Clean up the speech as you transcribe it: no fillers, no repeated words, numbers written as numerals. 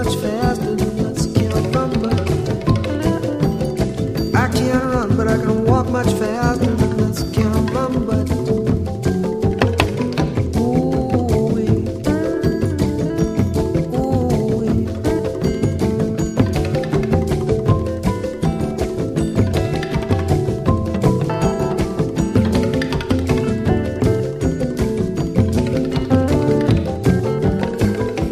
much faster than the skin of rumble. I can't run, but I can walk much faster.